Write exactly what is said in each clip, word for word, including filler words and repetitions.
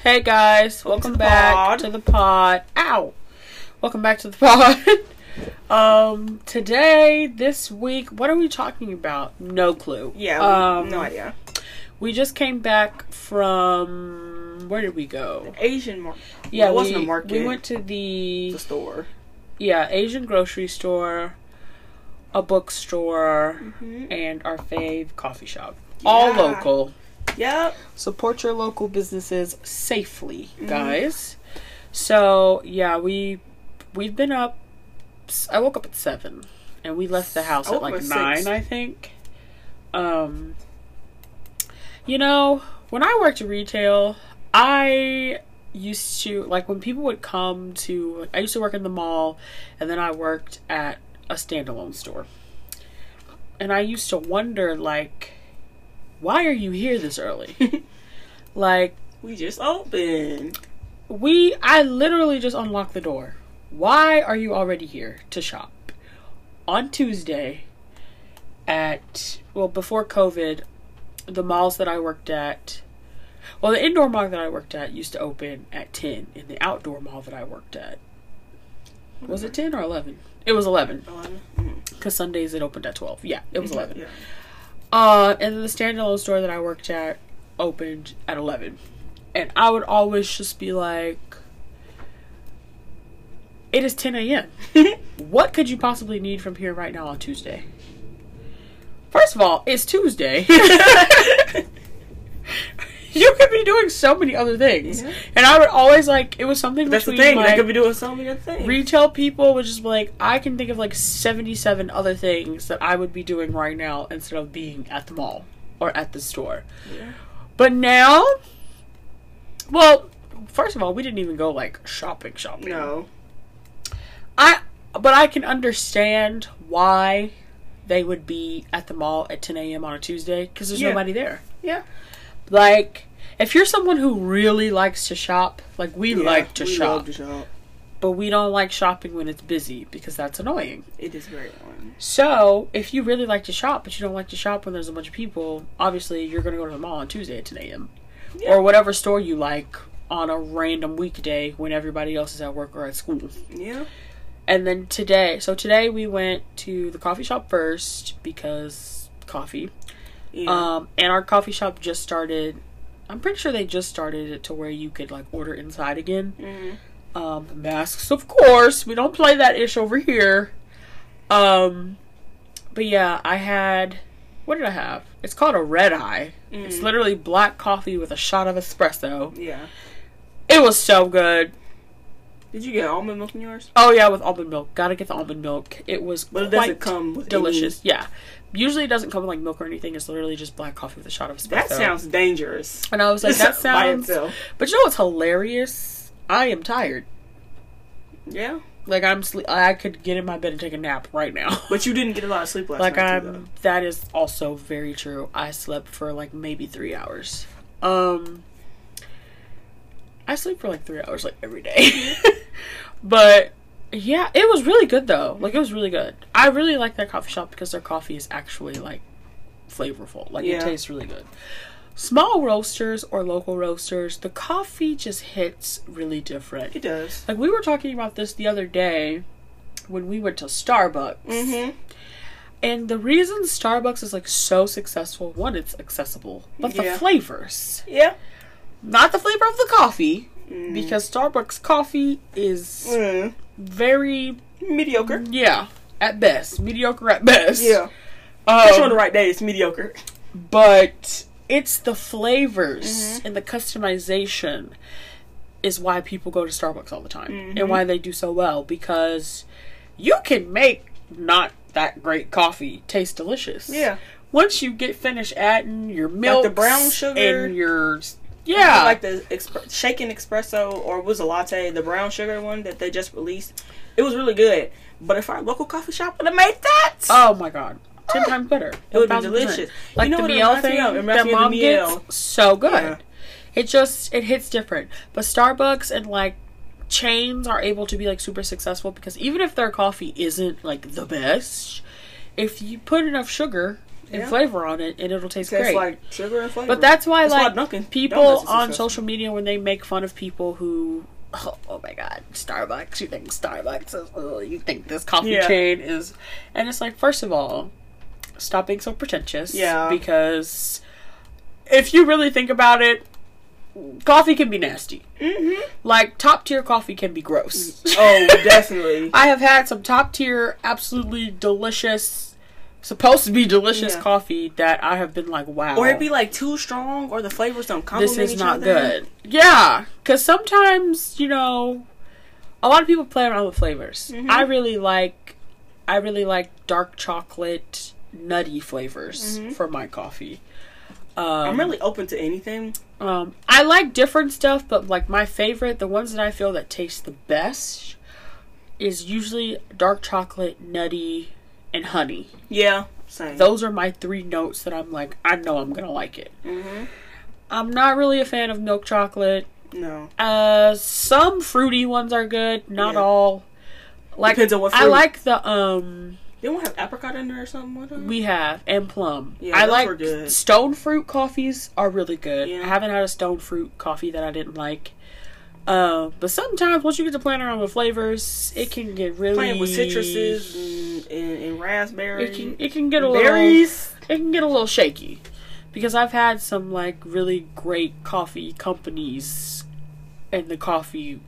Hey guys, welcome, welcome to back pod. to the pod. Ow! Welcome back to the pod. um, today, this week, what are we talking about? No clue. Yeah, um, no idea. We just came back from, where did we go? The Asian market. Yeah, well, it we, wasn't a market. We went to the... The store. Yeah, Asian grocery store, a bookstore, mm-hmm. and our fave coffee shop. Yeah. All local. Yep. Support your local businesses safely, mm-hmm. guys. So, yeah, we, we've been up... I woke up at seven, and we left the house I at like at nine, six. I think. Um... You know, when I worked retail, I used to, like, when people would come to, like, I used to work in the mall, and then I worked at a standalone store. And I used to wonder, like, why are you here this early? Like, we just opened. We, I literally just unlocked the door. Why are you already here to shop? On Tuesday at, well, before COVID, the malls that I worked at, well, the indoor mall that I worked at used to open at ten, and the outdoor mall that I worked at, was it ten or eleven? It was eleven. eleven? Because Sundays it opened at twelve. Yeah, it was eleven. Yeah. Uh, and then the standalone store that I worked at opened at eleven. And I would always just be like, it is ten a.m. What could you possibly need from here right now on Tuesday? First of all, it's Tuesday. You could be doing so many other things. Yeah. And I would always, like, it was something That's between, the thing. like, they could be doing so many other things. Retail people would just be like, I can think of, like, seventy-seven other things that I would be doing right now instead of being at the mall or at the store. Yeah. But now, well, first of all, we didn't even go, like, shopping shopping. No. I, but I can understand why they would be at the mall at ten a.m. on a Tuesday, because there's yeah. nobody there. Yeah. Like, if you're someone who really likes to shop, like we yeah, like to we shop, love to shop, but we don't like shopping when it's busy, because that's annoying. It is very annoying. So, if you really like to shop, but you don't like to shop when there's a bunch of people, obviously you're going to go to the mall on Tuesday at ten a.m. Yeah. Or whatever store you like on a random weekday when everybody else is at work or at school. Yeah. And then today, so today we went to the coffee shop first because coffee. Yeah. Um, and our coffee shop just started, I'm pretty sure they just started it to where you could, like, order inside again. Mm-hmm. Um, masks, of course. We don't play that ish over here. Um, but yeah, I had, what did I have? It's called a red eye. Mm-hmm. It's literally black coffee with a shot of espresso. Yeah. It was so good. Did you get almond milk in yours? Oh yeah, with almond milk. Gotta get the almond milk. It was but it quite doesn't come with delicious. Any... Yeah, usually it doesn't come with, like, milk or anything. It's literally just black coffee with a shot of espresso. That sounds dangerous. And I was like, that sounds. By itself. But you know what's hilarious? I am tired. Yeah. Like, I'm sleep. I could get in my bed and take a nap right now. But you didn't get a lot of sleep last like night. I'm. Too, that is also very true. I slept for like maybe three hours. Um. I sleep for like three hours like every day. But yeah, it was really good though. Like, it was really good. I really like that coffee shop because their coffee is actually, like, flavorful. Like, yeah. it tastes really good. Small roasters or local roasters, the coffee just hits really different. It does. Like, we were talking about this the other day when we went to Starbucks. Mm-hmm. And the reason Starbucks is, like, so successful, one, it's accessible, but yeah. the flavors. Yeah. Not the flavor of the coffee, mm. because Starbucks coffee is mm. very... mediocre. Yeah, at best. Mediocre at best. Yeah. Um, Especially on the right day, it's mediocre. But it's the flavors mm-hmm. and the customization is why people go to Starbucks all the time. Mm-hmm. And why they do so well. Because you can make not that great coffee taste delicious. Yeah. Once you get finished adding your milk, like the brown sugar, and your yeah, like the exp- shaken espresso, or was a latte, the brown sugar one that they just released. It was really good. But if our local coffee shop would have made that, oh my god, ten times better. It would be delicious. Like, you know the what it Miel reminds me thing of? It reminds that me of the mom Miel. gets, so good. Yeah. It just it hits different. But Starbucks and, like, chains are able to be, like, super successful because even if their coffee isn't, like, the best, if you put enough sugar and Yeah. flavor on it, and it'll taste Tastes great. like sugar and flavor. But that's why, That's why like, Dunkin' people Donuts is on successful. social media, when they make fun of people who, oh, oh my god, Starbucks, you think Starbucks is, oh, you think this coffee Yeah. chain is, and it's like, first of all, stop being so pretentious. Yeah. Because if you really think about it, coffee can be nasty. Mm-hmm. Like, top tier coffee can be gross. Oh, definitely. I have had some top tier, absolutely delicious, supposed to be delicious Yeah. coffee that I have been like, wow. Or it'd be like too strong, or the flavors don't complement This is each not other. good. Yeah, because sometimes, you know, a lot of people play around with flavors. Mhm. I really like, I really like dark chocolate, nutty flavors Mhm. for my coffee. Um, I'm really open to anything. Um, I like different stuff, but like my favorite, the ones that I feel that taste the best, is usually dark chocolate, nutty, and honey. Yeah, same. Those are my three notes that I'm like, I know I'm gonna like it. Mm-hmm. I'm not really a fan of milk chocolate. No. Uh, some fruity ones are good, not Yeah. all. Like, Depends on what I fruit. like the um They won't have apricot in there or something one time? we have and plum. Yeah, I those like were good. stone fruit coffees are really good. Yeah. I haven't had a stone fruit coffee that I didn't like. Uh, but sometimes once you get to playing around with flavors, it can get really Playing with citruses and, and, and raspberries. It can it can get a little berries. it can get a little shaky because I've had some like really great coffee companies, and the coffee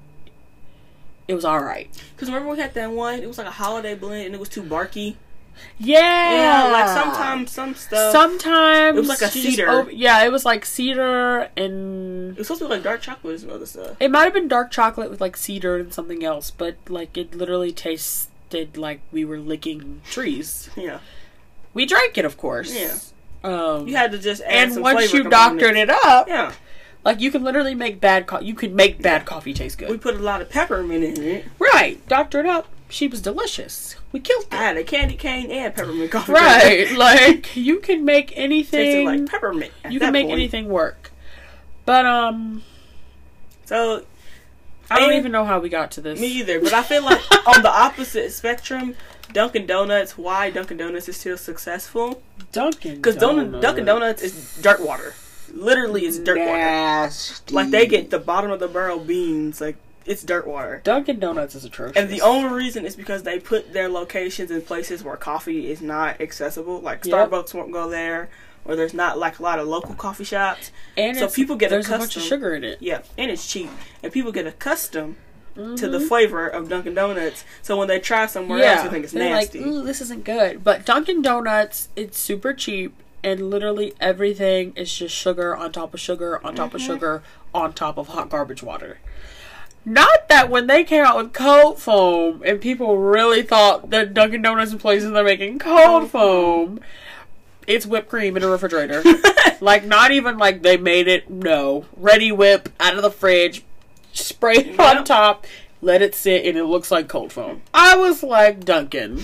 it was all right. Because remember we had that one? It was like a holiday blend and it was too barky. Yeah, Yeah, like sometimes some stuff. Sometimes It was like a you just cedar. over- yeah, it was like cedar, and It was supposed to be like dark chocolate and some other stuff. it might have been dark chocolate with like cedar and something else, but like it literally tasted like we were licking trees. Yeah. We drank it, of course. Yeah. Um, You had to just add and some once flavor you components. doctored it up, Yeah. like you can literally make bad co- you could make bad Yeah. coffee taste good. We put a lot of peppermint in it. Right, doctor it up. She was delicious. We killed I it. had a candy cane and peppermint coffee. Right, like you can make Tasted anything. like peppermint. at You that can make point. anything work. But um, So I don't And- even know how we got to this. me either. But I feel like on the opposite spectrum, Dunkin' Donuts. Why Dunkin' Donuts is still successful? Dunkin' Because Donuts. Dunkin' Donuts is dirt water. Literally, it's dirt water. Nasty. Like they get the bottom of the barrel beans. Like it's dirt water. Dunkin' Donuts is atrocious. And the only reason is because they put their locations in places where coffee is not accessible. Like Yep. Starbucks won't go there, or there's not like a lot of local coffee shops. and so it's- people get there's a bunch accustomed- of sugar in it. Yeah, and it's cheap, and people get accustomed to the Mhm. flavor of Dunkin' Donuts. So when they try somewhere yeah, else, they think it's they're nasty. like, ooh, this isn't good. But Dunkin' Donuts, it's super cheap, and literally everything is just sugar on top of sugar on top of Mhm. sugar on top of hot garbage water. Not that when they came out with cold foam, and people really thought that Dunkin' Donuts and places they're making cold foam, it's whipped cream in a refrigerator. Like, not even like they made it, no. Ready whip, out of the fridge, spray it on Yep. top, let it sit, and it looks like cold foam. I was like, Dunkin'.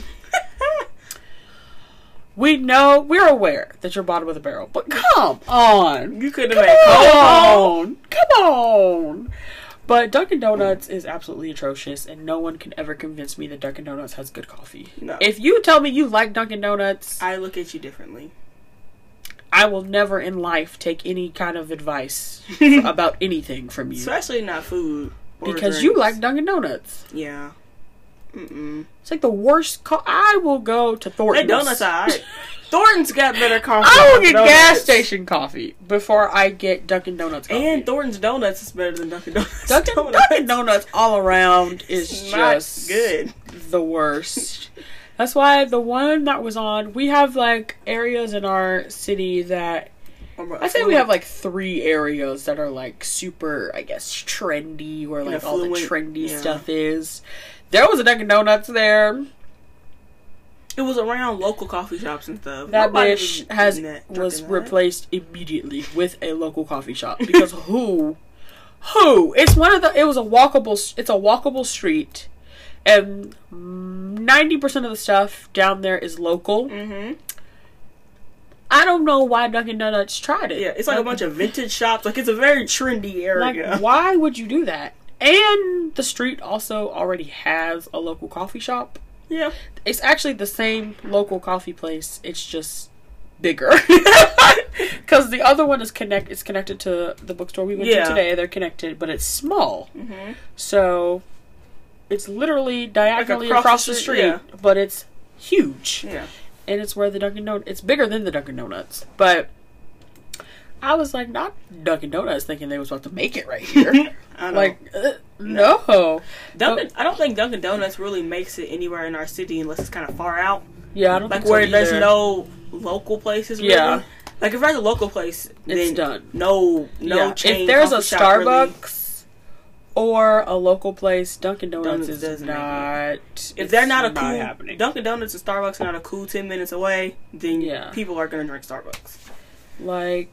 We know, we're aware that you're bottom of the barrel, but come on. You could have Come made cold foam. on. Come on. But Dunkin' Donuts is absolutely atrocious, and no one can ever convince me that Dunkin' Donuts has good coffee. No. If you tell me you like Dunkin' Donuts, I look at you differently. I will never in life take any kind of advice about anything from you. Especially not food. or Because you drinks. like Dunkin' Donuts. Yeah. Mm-mm. It's like the worst. Co- I will go to Thornton's. They donuts are alright. Thornton's got better coffee. I will than get Donuts. gas station coffee before I get Dunkin' Donuts coffee. And Thornton's Donuts is better than Dunkin' Donuts. Dunkin' Donuts. Dunkin' Donuts all around is It's not just good. the worst. That's why the one that was on, we have like areas in our city that I say we have like three areas that are like super, I guess, trendy, where like all the affluent, trendy yeah. stuff is. There was a Dunkin' Donuts there. It was around local coffee shops and stuff. That Nobody bitch was has eating that, was drinking that. replaced immediately with a local coffee shop because who, who? It's one of the. It was a walkable. It's a walkable street, and ninety percent of the stuff down there is local. Mm-hmm. I don't know why Dunkin' Donuts tried it. Yeah, it's like a bunch of vintage shops. Like it's a very trendy area. Like, why would you do that? And the street also already has a local coffee shop. Yeah. It's actually the same local coffee place. It's just bigger. Because the other one is connect. It's connected to the bookstore we went Yeah. to today. They're connected, but it's small. Mm-hmm. So it's literally diagonally across across, the the street, street, yeah. but it's huge. Yeah. And it's where the Dunkin' Donuts. It's bigger than the Dunkin' Donuts, but I was like, not Dunkin' Donuts, thinking they was about to make it right here. I know. Like, uh, no. Dunkin', I don't think Dunkin' Donuts really makes it anywhere in our city unless it's kind of far out. Yeah, I don't Like think so where there's either. no local places. Really. Yeah. Like if there's a local place, then It's done. No, no Yeah, chain. if there's a coffee shop really- Starbucks or a local place, Dunkin' Donuts, Donuts is doesn't make not. If it's they're not a cool happening. Dunkin' Donuts and Starbucks are not a cool ten minutes away, then Yeah. people are gonna drink Starbucks. Like,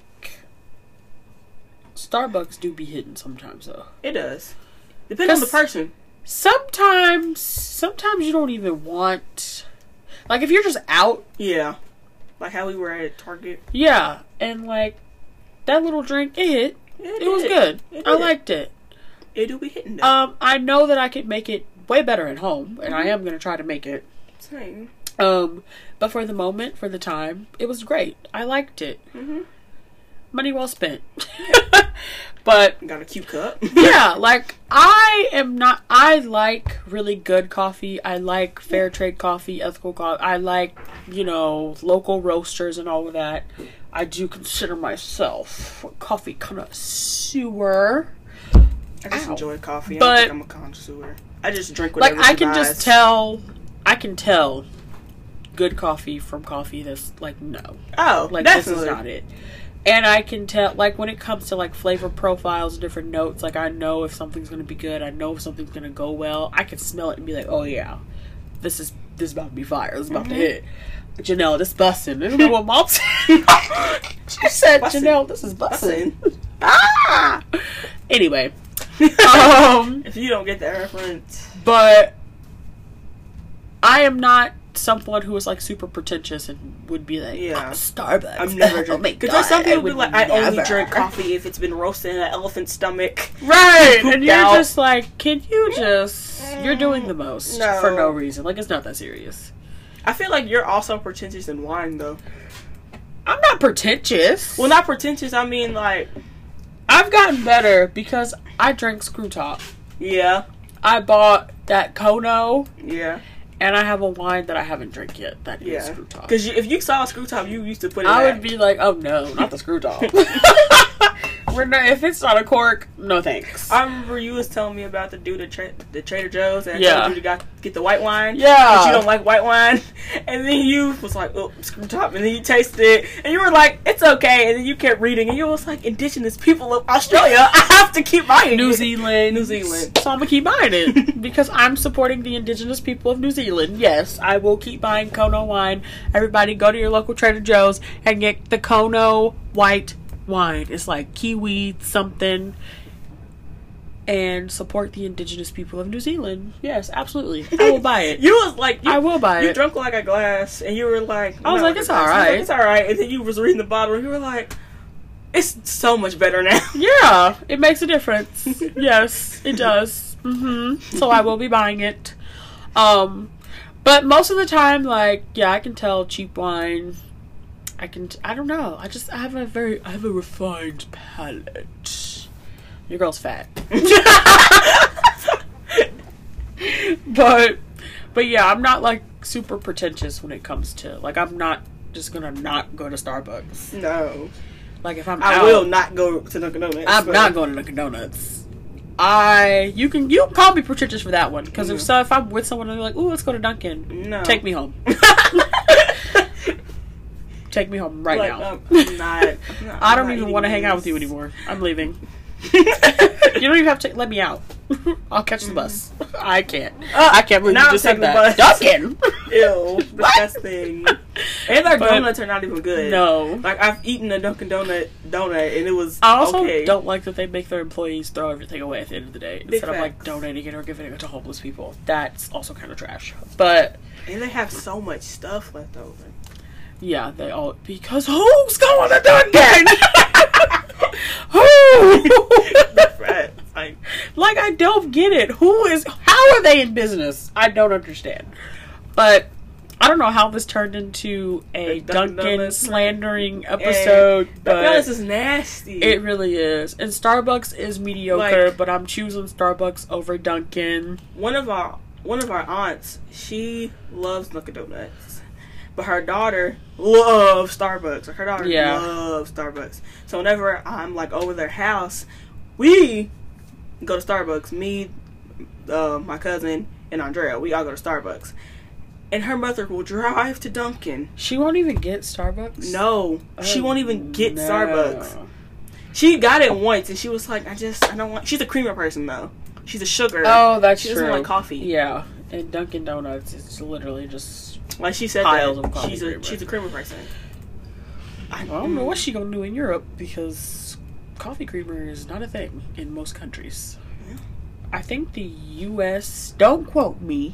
Starbucks do be hidden sometimes, though. It does. Depends on the 'Cause- person. Sometimes, sometimes you don't even want. Like, if you're just out, Yeah. Like how we were at Target. yeah, and like that little drink, it hit. It, It was did. good. It I did. liked it. It do be hitting though. Um, I know that I could make it way better at home, and I Mhm. am gonna try to make it. Same. Um, but for the moment, for the time, it was great. I liked it. Mm-hmm. Money well spent. But Got a cute cup. yeah, like I am not. I like really good coffee. I like fair trade coffee, ethical coffee. I like, you know, local roasters and all of that. I do consider myself a coffee connoisseur. I just Ow. enjoy coffee. I But- don't think I'm a connoisseur. I just drink Like whatever I can buys. just tell. I can tell good coffee from coffee that's like no. Oh, Like definitely. this is not it. And I can tell, like, when it comes to, like, flavor profiles, different notes, like, I know if something's going to be good. I know if something's going to go well. I can smell it and be like, oh, yeah, this is this is about to be fire. This is about Mhm. to hit. Janelle, this bussin'. Isn't that what Mom said? She said, Bussin'. Janelle, this is bussin'. Bussin'. Ah! Anyway. um, If you don't get that reference, but I am not someone who is, like, super pretentious and would be like, Yeah. oh, Starbucks. I'm never Oh, drinking. my Because there's some God, people would be like, I only never. drink coffee if it's been roasted in an elephant's stomach. Right, Pooped and you're out. just like, can you just, you're doing the most No. for no reason. Like, it's not that serious. I feel like you're also pretentious in wine, though. I'm not pretentious. Well, not pretentious. I mean, like, I've gotten better because I drank Screw Top. yeah, I bought that Kono, yeah, and I have a wine that I haven't drank yet that is yeah. Screw Top. Because if you saw a screw top, you used to put it. I back. would be like, oh no, not the Screw Top. We're not, if it's not a cork, no thanks. I remember you was telling me about the dude at tra- the Trader Joe's that Yeah. told you to got, get the white wine. Yeah. But you don't like white wine. And then you was like, oh, screw top. And then you tasted it. And you were like, it's okay. And then you kept reading. And you was like, indigenous people of Australia. I have to keep buying New it. Zealand. New Zealand. So I'm gonna keep buying it because I'm supporting the indigenous people of New Zealand. Yes, I will keep buying Kono wine. Everybody go to your local Trader Joe's and get the Kono white wine. It's like kiwi something. And support the indigenous people of New Zealand. Yes, absolutely. I will buy it. You was like, you, I will buy you it. drunk like a glass. And you were like, I was "Not like, a it's glass." You were alright. like, it's alright. And then you was reading the bottle. And you were like, it's so much better now. Yeah, it makes a difference. Yes, it does. hmm So I will be buying it. Um, but most of the time, like, yeah, I can tell cheap wine. I can. T- I don't know. I just I have a very I have a refined palate. Your girl's fat. but but yeah, I'm not like super pretentious when it comes to like I'm not just gonna not go to Starbucks. No. Like if I'm I out, will not go to Dunkin' Donuts. I'm but- not going to Dunkin' Donuts. I you can you can call me pretentious for that one because if Mhm. so if I'm with someone and they're like, ooh, let's go to Dunkin', No. take me home. Take me home right Like, now. um, I'm not, I'm not- I I'm don't not even eating want to hang out these. with you anymore. I'm leaving. You don't even have to let me out. I'll catch the bus. I can't. Uh, I can't believe now you I'm just said taking the that. bus. Dunkin'. Ew, disgusting. And their But- donuts are not even good. No. Like I've eaten a Dunkin' Donut donut and it was I also okay. don't like that they make their employees throw everything away at the end of the day Big instead of like facts. donating it or giving it to homeless people. That's also kind of trash. But And they have so much stuff left over. yeah, they all because who's going to Dunkin'? Who? Right. Like, Like I don't get it. Who is? How are they in business? I don't understand. But I don't know how this turned into a The Dunkin' Dunkin' Donuts. slandering episode, Hey, but Donuts is nasty. it really is. And Starbucks is mediocre, Like- but I'm choosing Starbucks over Dunkin'. one of our one of our aunts, she loves Dunkin' Donuts, but her daughter loves Starbucks. Like her daughter Yeah. loves Starbucks. So whenever I'm like over their house, we go to Starbucks. Me, uh, my cousin, and Andrea. We all go to Starbucks. And her mother will drive to Dunkin'. She won't even get Starbucks? No, she Oh, won't even get no. Starbucks. She got it once, and she was like, "I just, I don't want." She's a creamer person though. She's a sugar. Oh, that's she true. doesn't like coffee. Yeah, and Dunkin' Donuts is literally just... Like she said, Piles that of coffee she's a creamer. she's a creamer person. I don't know what she gonna do in Europe, because coffee creamer is not a thing in most countries. Yeah. I think the U S, don't quote me,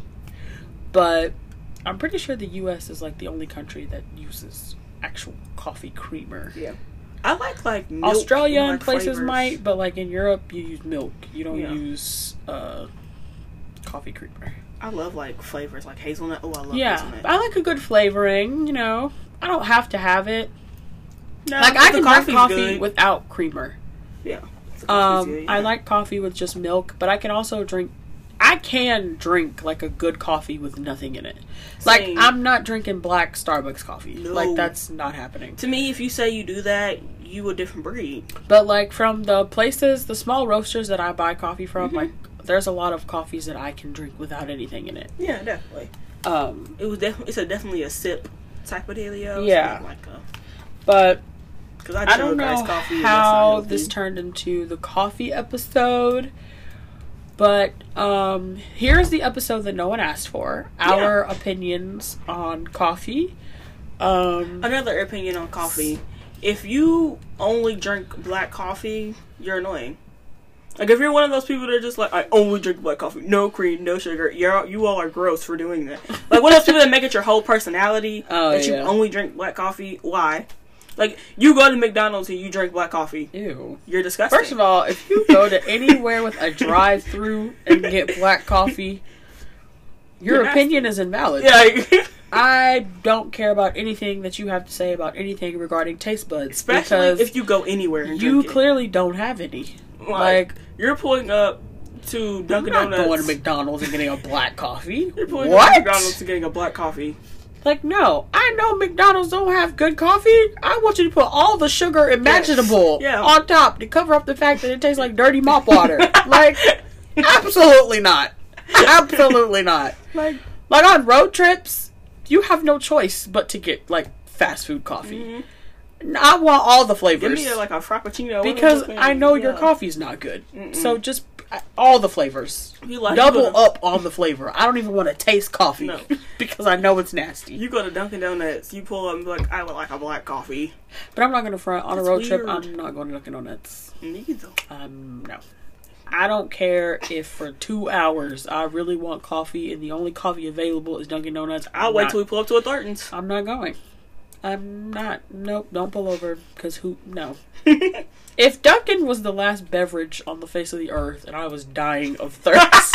but I'm pretty sure the U S is like the only country that uses actual coffee creamer. Yeah, I like like milk Australia and, and like, places flavors. might, but like in Europe, you use milk. You don't Yeah. use uh, coffee creamer. I love like flavors like hazelnut. Oh, I love Yeah, hazelnut. I like a good flavoring. You know, I don't have to have it. No, Like but I the can drink coffee's coffee good. without creamer. Yeah, the coffee's Um, good, I yeah. like coffee with just milk, but I can also drink. I can drink like a good coffee with nothing in it. Like Same. I'm not drinking black Starbucks coffee. No. Like that's not happening. To me, if you say you do that, you a different breed. But like from the places, the small roasters that I buy coffee from, Mhm. like there's a lot of coffees that I can drink without anything in it. Yeah, definitely. Um, It was definitely it's a definitely a sip type of dealio. It's Yeah. not like a but because I, I don't know iced coffee and that's not how healthy. this turned into the coffee episode. But um, here's the episode that no one asked for. Our opinions on coffee. Um, Another opinion on coffee. If you only drink black coffee, you're annoying. Like, if you're one of those people that are just like, I only drink black coffee, no cream, no sugar, you're, you all are gross for doing that. Like, one of those people that make it your whole personality, Oh, that yeah. you only drink black coffee, why? Like, you go to McDonald's and you drink black coffee, ew. you're disgusting. First of all, if you go to anywhere with a drive-through and get black coffee, your You're nasty. opinion is invalid. yeah, like, I don't care about anything that you have to say about anything regarding taste buds. especially because if you go anywhere and you drink clearly don't have any. it. Like, Like, you're pulling up to I'm Dunkin' not Donuts. going to McDonald's and getting a black coffee. You're pulling What? up to McDonald's and getting a black coffee. Like, no. I know McDonald's don't have good coffee. I want you to put all the sugar imaginable Yeah. on top to cover up the fact that it tastes like dirty mop water. Like, absolutely not. Absolutely not. Like, Like, on road trips, you have no choice but to get, like, fast food coffee. mhm. I want all the Give flavors. me a, like a frappuccino. because What is it? I know your Yeah. coffee's not good. Mm-mm. So just uh, all the flavors. You like Double you go to, up on the flavor. I don't even want to taste coffee No. because I know it's nasty. You go to Dunkin' Donuts. You pull up and be like, I would like a black coffee. But I'm not going to front on That's a road trip. weird. I'm not going to Dunkin' Donuts. Neither. Um, no. I don't care if for two hours I really want coffee and the only coffee available is Dunkin' Donuts. I'll I'm wait not- till we pull up to a Thornton's. I'm not going. I'm not. Nope. Don't pull over because who? No. If Dunkin' was the last beverage on the face of the earth and I was dying of thirst,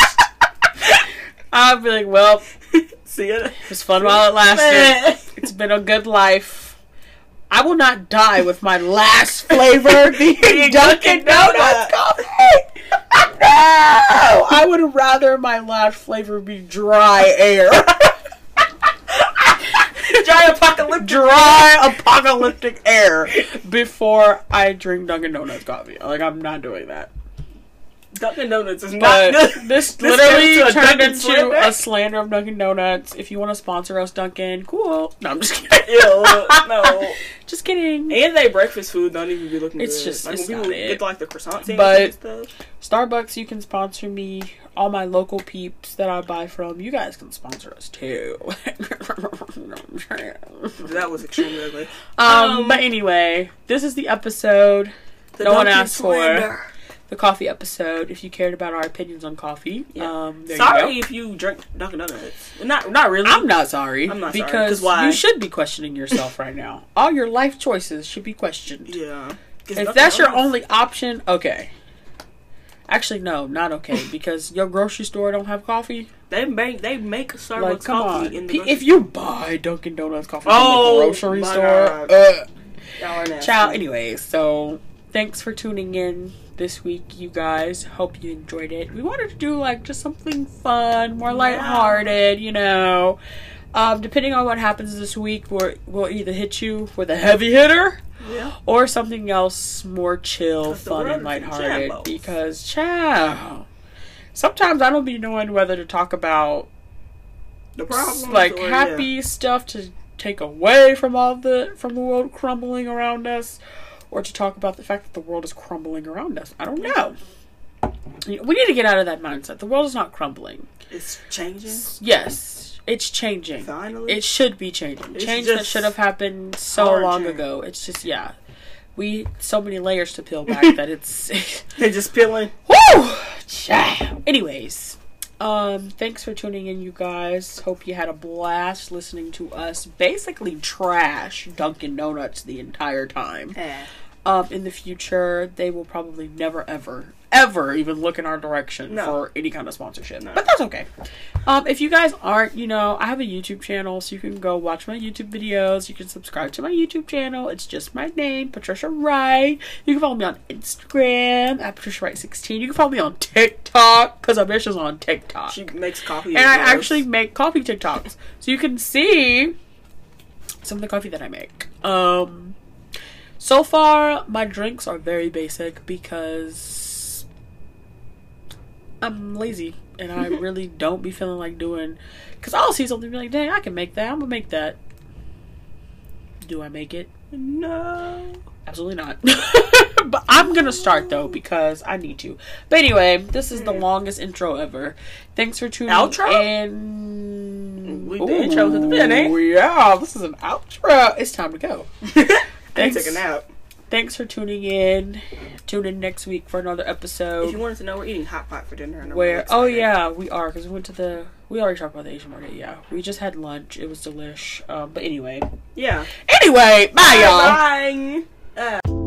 I'd be like, well, See ya. it was fun while it lasted. It's been a good life. I will not die with my last flavor being Dunkin' Donuts coffee. No! I would rather my last flavor be dry air. Dry apocalyptic. Dry apocalyptic air before I drink Dunkin' Donuts coffee. Like, I'm not doing that. Dunkin' Donuts is not But good. this This literally turned to a turned Dunkin' into slander. a slander of Dunkin' Donuts. If you want to sponsor us, Dunkin', cool. No, I'm just kidding. Ew, no. Just kidding. And they breakfast food don't even be looking It's good. just- like it's when not people it. get like the croissant sandwiches But- and stuff. Starbucks, you can sponsor me. All my local peeps that I buy from, you guys can sponsor us too. That was extremely ugly. um, Um, but anyway, this is the episode The no one Dunkin' asked for. slander. The coffee episode. If you cared about our opinions on coffee, Yeah. um, there Sorry you if you drink Dunkin' Donuts. Not, not really. go. I'm not sorry. I'm not sorry, because 'cause why? you should be questioning yourself right now. All your life choices should be questioned. Yeah. 'Cause If Dunkin' that's your Donuts- only option, okay. Actually, no, not okay, because your grocery store don't have coffee. They make they make Starbucks Like, come coffee on. in the P- grocery if you buy Dunkin' Donuts coffee Oh, from the grocery my store, God. uh, Y'all are nasty. ciao. Anyways, so thanks for tuning in this week, you guys. Hope you enjoyed it. We wanted to do like just something fun, more lighthearted, you know. Um, depending on what happens this week, we're, we'll either hit you with a heavy hitter. Yeah. Or something else more chill, 'Cause the fun, world and is lighthearted. shambles. Because, ciao. Sometimes I don't be knowing whether to talk about The problems, like or, happy yeah. stuff stuff to take away from all the from the world crumbling around us, or to talk about the fact that the world is crumbling around us. I don't know. We need to get out of that mindset. The world is not crumbling. It's changing. Yes, it's changing. Finally. It should be changing. It's Change that just should have happened so hard long change. ago. It's just, yeah. We, so many layers to peel back that it's... They're just peeling. Woo! Ciao. Anyways, um, thanks for tuning in, you guys. Hope you had a blast listening to us basically trash Dunkin' Donuts the entire time. Eh. Um, in the future, they will probably never, ever, ever even look in our direction No. for any kind of sponsorship. No. But that's okay. Um, if you guys aren't, you know, I have a YouTube channel, so you can go watch my YouTube videos. You can subscribe to my YouTube channel. It's just my name, Patricia Wright. You can follow me on Instagram at Patricia Wright sixteen. You can follow me on TikTok, because Ambitia's on TikTok. She makes coffee. And I as well. actually make coffee TikToks. So you can see some of the coffee that I make. Um... So far, my drinks are very basic because I'm lazy and I really don't be feeling like doing. Because I'll see something and be like, dang, I can make that. I'm going to make that. Do I make it? No. Absolutely not. But I'm going to start though because I need to. But anyway, this is the longest intro ever. Thanks for tuning Outro? in. We the intro's at the beginning. Ooh, yeah, this is an outro. It's time to go. Thanks. Take a nap. Thanks for tuning in. Tune in next week for another episode. If you wanted to know, we're eating hot pot for dinner. And I'm Where? really Oh excited. yeah, we are because we went to the. We already talked about the Asian market. Yeah, we just had lunch. It was delish. Um, but anyway. Yeah. Anyway, bye, y'all. Bye. Uh.